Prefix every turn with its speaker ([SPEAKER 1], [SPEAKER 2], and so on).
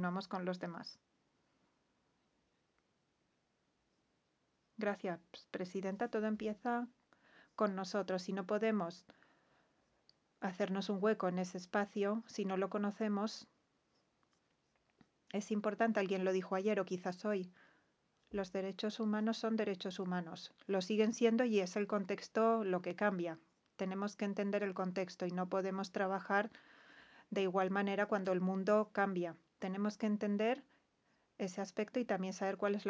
[SPEAKER 1] continuamos con los demás. Gracias, presidenta. Todo empieza con nosotros. Si no podemos hacernos un hueco en ese espacio, si no lo conocemos, es importante, alguien lo dijo ayer o quizás hoy, los derechos humanos son derechos humanos. Lo siguen siendo y es el contexto lo que cambia. Tenemos que entender el contexto y no podemos trabajar de igual manera cuando el mundo cambia. Tenemos que entender ese aspecto y también saber cuál es